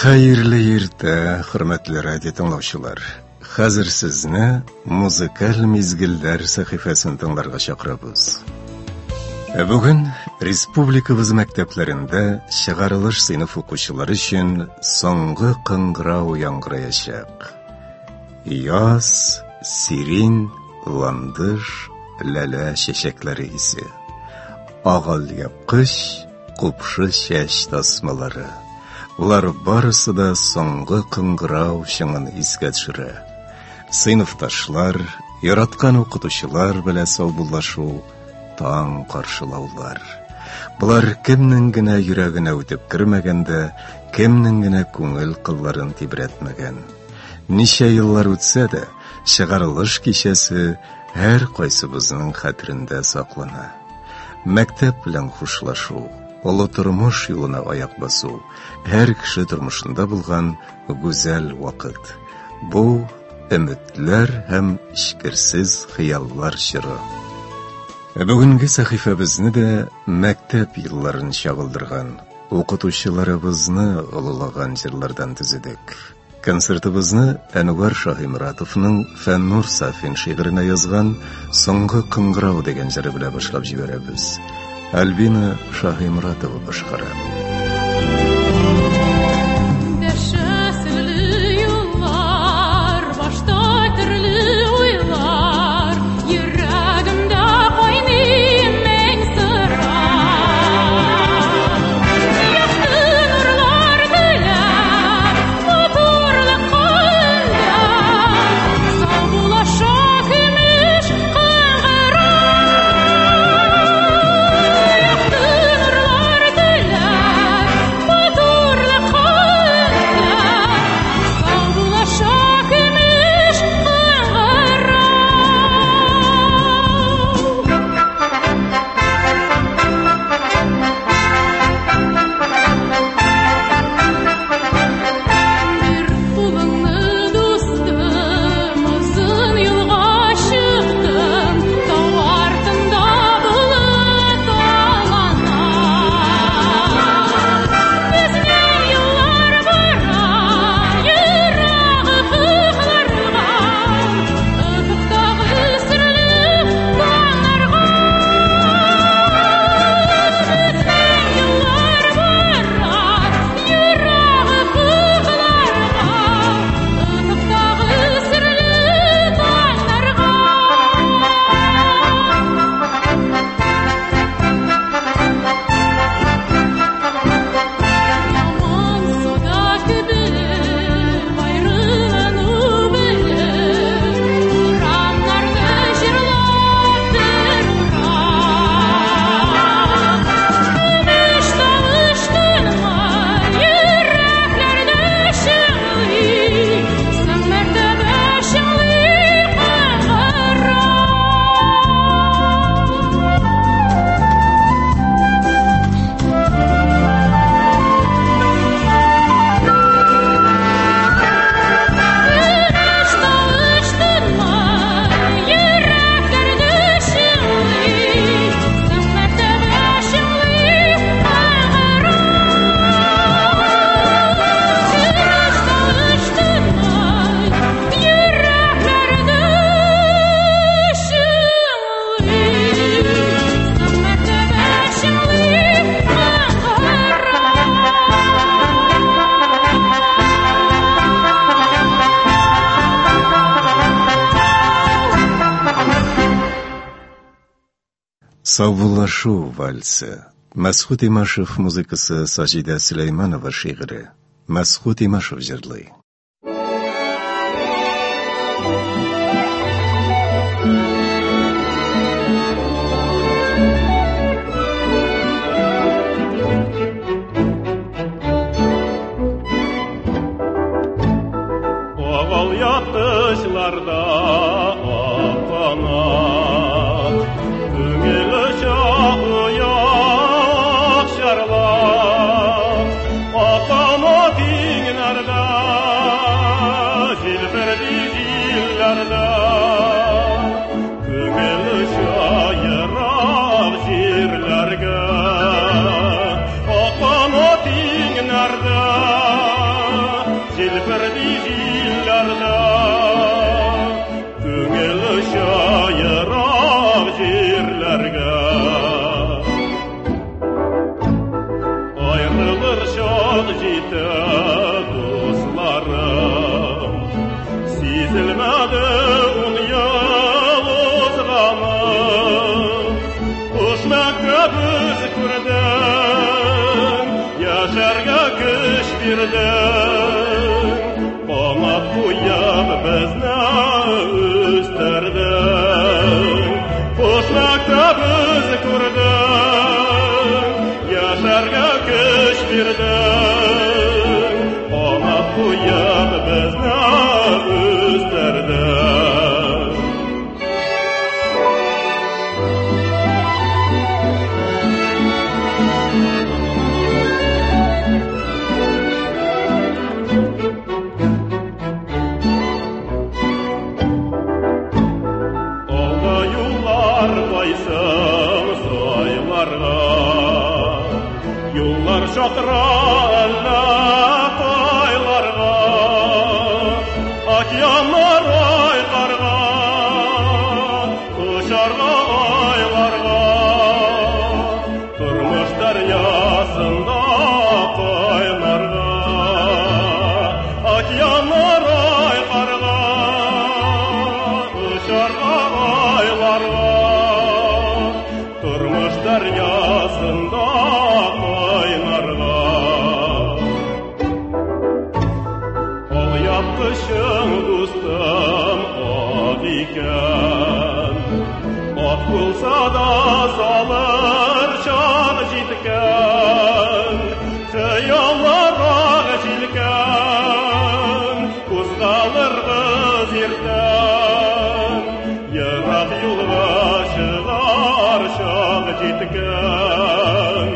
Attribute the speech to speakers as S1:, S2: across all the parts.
S1: Xayrli erta, hurmatli radio tinglovchilar. Hozir sizni muzikal mezgillar sahifasini tinglarga chaqiramiz. Bugun respublikamiz maktablarida chiqarilish sinf o'quvchilari uchun so'nggi qing'irov yangrayashaq. Yoz, sirin, landish, lala shashaklari isi. Og'al qish, qupshi shash tasmalari. Ular barısida so'nggi qing'irov shing'ini esga tushira. Sinfdoshlar, yaratgan o'qituvchilar bilan savbulashuv, tong qarshilovlar. Bular kimningina yuragini o'tib kirmaganda, kimningina ko'ngil qillarini tebratmagan. Necha yillar o'tsa-da, chiqarilish kechasi har qaysi bizning xatirinda saqlana. Maktab bilan xushlashuv, Olu turmush yoluna oyoq basuu, her kishi turmushunda bo'lgan go'zal vaqt. Bu umidlar ham ishqirsiz xiyollar shiri. Bugungi sahifamizni de maktab yillarini shag'ildirgan, o'qituvchilarimizni ulug'lagan jirlardan tuzidik. Konsertimizni Anvar Shohimuratovning Fannur Safin she'rini yozgan So'nggi qing'irov degan jiri bilan boshlab jiberamiz. Albina Shohimuratova boshqaradi. Savbulashuv valsi. Mas'ud Imashov muzikasi, Sajida Sulaymanova she'ri. Mas'ud Imashov jirli.
S2: Oğul yatışlarda apanat, Üngülü çağı yakşarlar, Atama dinlerden бирдең, қонақ қойып бізні өстердің. Қош мектебіз көрдің, яшарға күш бирдең, қонақ қойып бізні өстердің. Yollar şatıra elle koylarga, Okyanlar aylarga, Koşarga aylarga, Turmuş deryasında koylarga, Okyanlar aylarga, Koşarga aylarga, Turmuş deryasında Kışın dostum ot iken, ot bulsa da salır şan jitken, Xəyallara jilken, Kuzgalır kız erten, Yırak yolga çıgar şan jitken,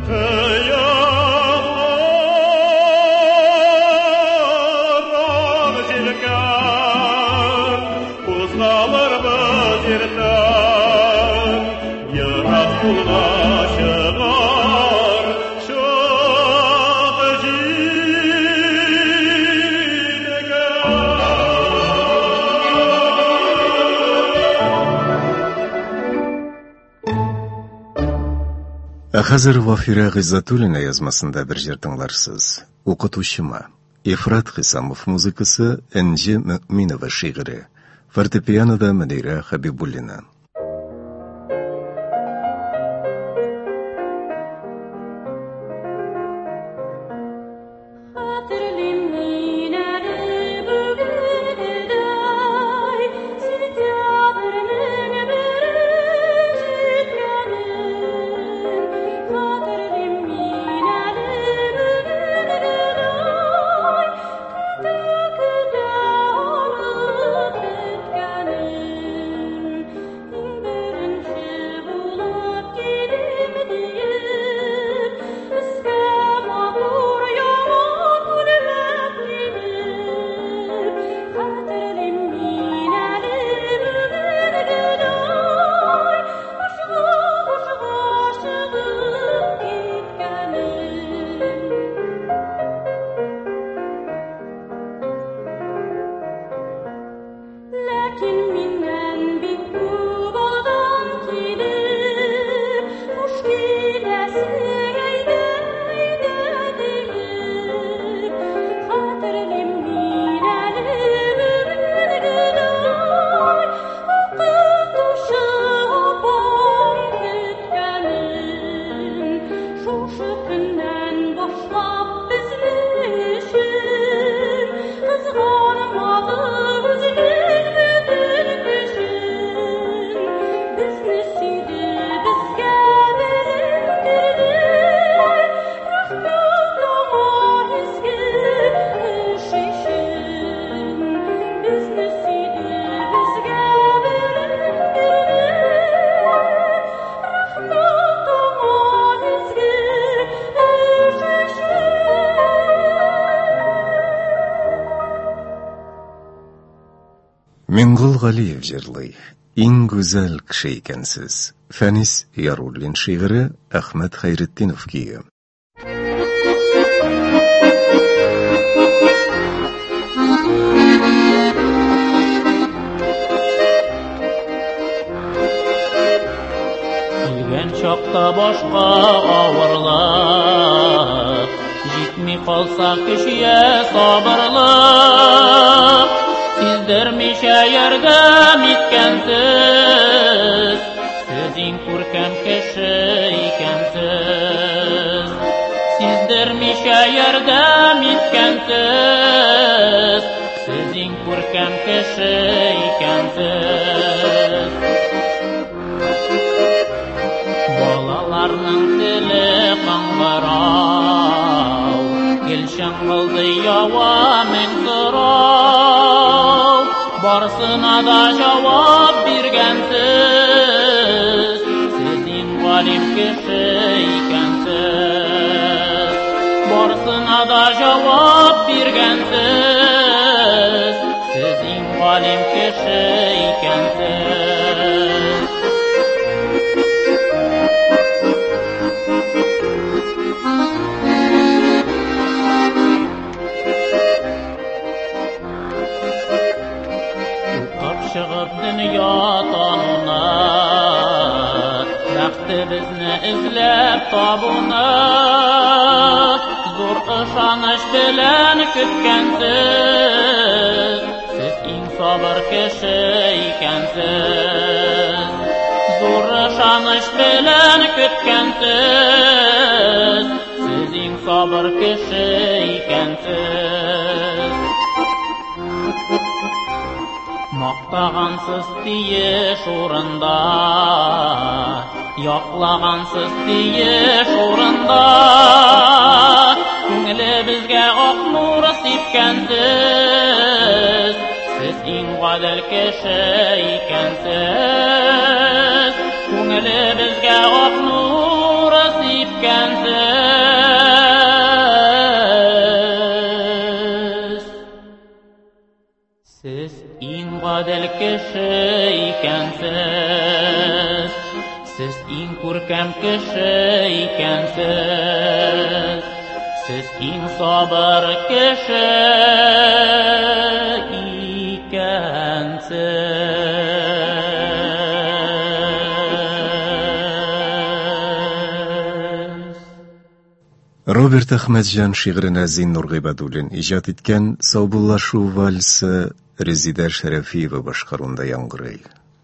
S1: Хәзер Вафира Гыйззатуллина язмасында бер җыр тыңларсыз. Укытучыма. Ифрат Хисамов музыкасы, Энҗе Мөэминова шигыре. Фортепианода Мөнирә Хәбибуллина. Мингул Галиев җырлый. Иң гүзәл кеше икәнсез. Фәнис Яруллин шигыре, Әхмәт Хәйретдинов көе.
S3: Килгән чакта башка авырлык, җитми калса кешегә сабырлык. Сиздермичә ярдәм иткәнсез, сез иң күркәм кеше икәнсез. Сиздермичә Бермешә ярдәм иткәнсез, сез иң күркәм кеше икәнсез. Балаларның теле каңгырау, Гөлшан кылды ява мен сорау. Барысына да җавап биргәнсез, сез иң галим кеше икәнсез. Барысына да җавап биргәнсез, сез иң галим кеше икәнсез. Чыгып дөнья тануны, бәхтебезне эзләп табуны, зур ышаныч белән көткәнсез, сез иң сабыр кеше икәнсез. Зур ышаныч белән көткәнсез, сез иң сабыр кеше икәнсез. Мактагансыз тиеш урында, яклагансыз тиеш урында, күңелебезгә ак нур сипкәнсез, сез иң гадел кеше икәнсез. Күңелебезгә ак нур сипкәнсез, сез иң гадел кеше икәнсез. Сез иң күркәм кеше икәнсез. Сез иң сабыр кеше икәнсез.
S1: Роберт Әхмәтҗан шигыренә Зиннур Гыйбадуллин иҗат иткән Саубуллашу вальсы Резида Шәрәфиева башкаруында яңгырый.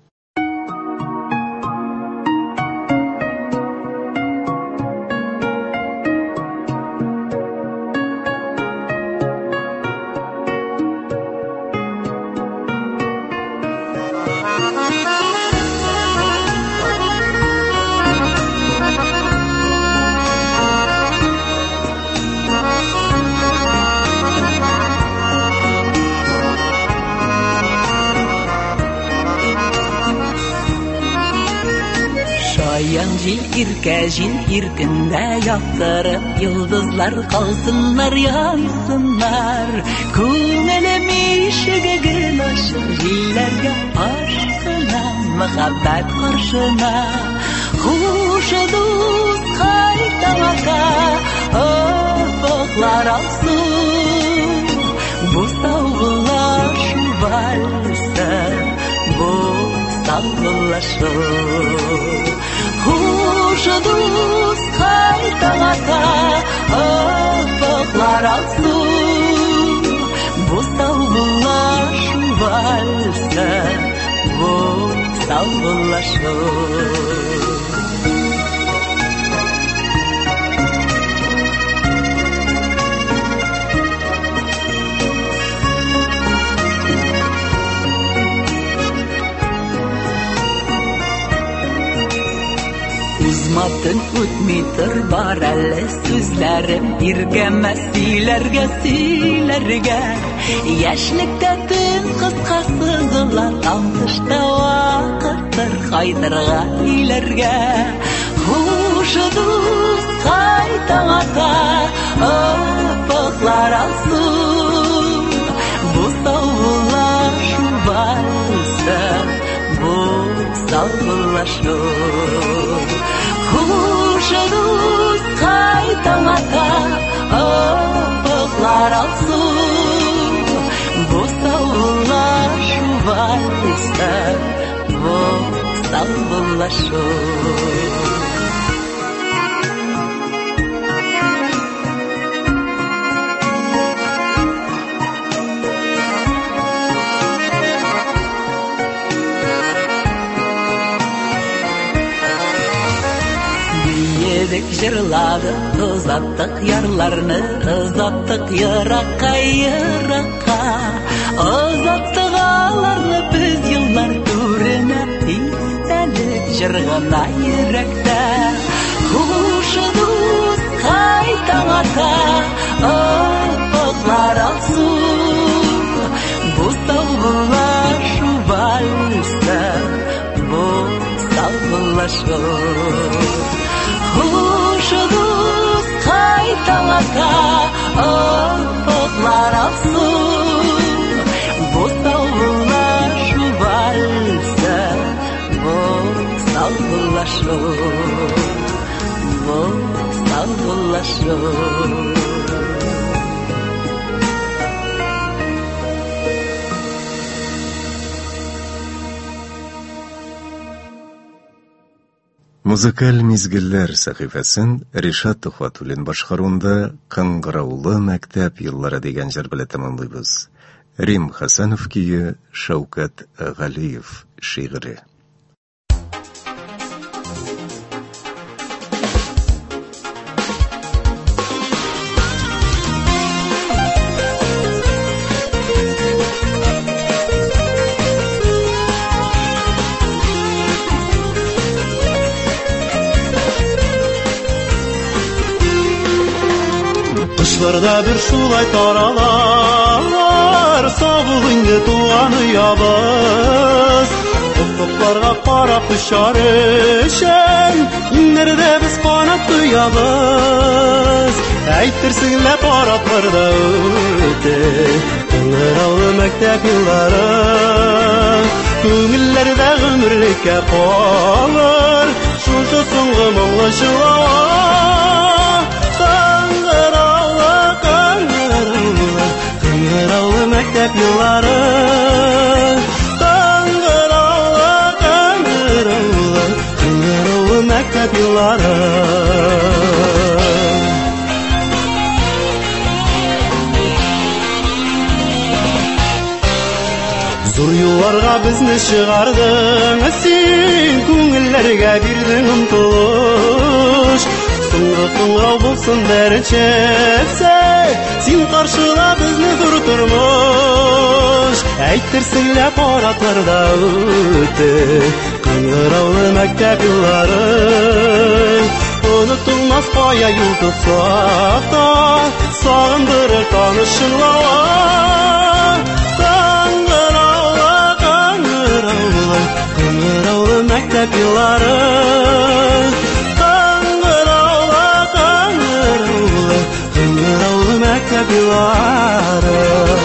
S4: Irkəjin irkində yaktırıp yıldızlar kalsınlar yansınlar. Күңелем ишигин açıp jillerge aşkına, muhabbet karşına. Хуш дус кайтамaka, ufuklar alsın. Bu savgılaşı valse, bu savgılaşı. Хуш дус кайтамaka, ufuklar alsın. Bu savgılaşı valse, bu savgılaşı. Uzmatın ütmitir var әлі сүзләрім Иргәмә сөйләргә Яшьлектә төн кыска сызыла Тамтышта вакыттыр кайтырга өйләргә Хуш дус кайтаңата Ufuklar alsın Bu savgılaşı varsa Bu savgılaşı Хуш дус кайтамaka, ufuklar alsın. Bu savgılaşı varsa, bu savgılaşı. Естедік жырлады, ұзаттық ярларны, ұзаттық йыраққа. Ұзаттық аларны біз yıllar көріне, истәлік жырғана йөрәктә. Хушы дус қайтаң ата, отлар алсу, бұстау бұлашу вальса, бұстау бұлашу. Хушы дус қайтаң ата, отлар алсу, бұстау бұлашу вальса, бұстау бұлашу.
S1: Музыкаль мизгелләр сәхифәсен Ришат Тухватуллин башкаруында «Каңгыраулы мәктәп еллары» дигән җыр белән тәмамлыйбыз. Рим Хәсәнов көе, Шәүкәт Галиев шигыре.
S2: Кышларда бер шулай таралар, сабыл инде туган уябыз. Офыкларга карап очар өчен, иннәрдә без канат туябыз. Әйтерсең ләп аратларда үтә, кыңгыраулы мәктәп еллары. Күңелләрдә гомерлеккә калыр, шушы соңгы моңлы җылау. Кыңгыраулы мәктәп еллары, кыңгыраулы мәктәп еллары. Зур юлларга безне чыгардың, син күңелләргә бирдең омтылыш. Соңгы кыңгырау булсын дәречәсе, син каршыла безне зур тормыш. Әйтерсең ләп аратларда үтә, кыңгыраулы мәктәп еллары. Онытылмас кая юл тотсак та, сагындырыр таныш җырлауы. Кыңгыраулы мәктәп еллары. Кыңгыраулы мәктәп еллары.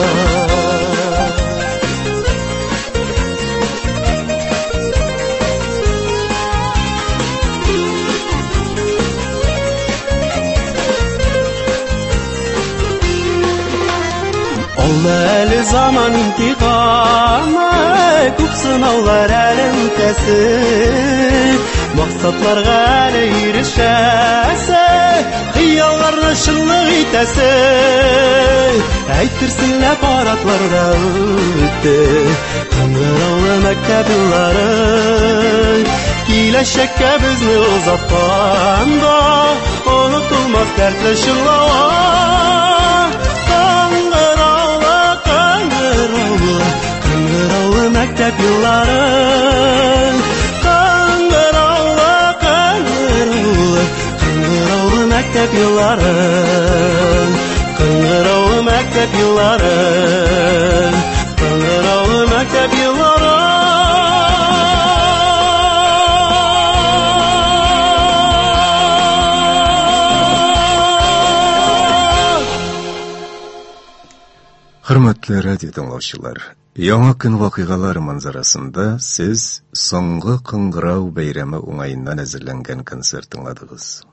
S2: Алда әле заман интикамы, күп сынаулар әле үтәсе. Максатларга әле ирешәсе, хыялларны шынлык итәсе. Әйтерсең ләп аратларда үтә, кыңгыраулы мәктәп еллары. Киләчәккә безне озатканда, онытылмас дәртле җырлауы. Кыңгыраулы мәктәп еллары. Кыңгыраулы мәктәп еллары. Кыңгыраулы мәктәп еллары. Кыңгыраулы мәктәп еллары.
S1: Хөрмәтле радио тыңлаучылар, яңа көн вакыйгалары манзарасында сез соңгы кыңгырау бәйрәме уңаеннан әзерләнгән концерт тыңладыгыз.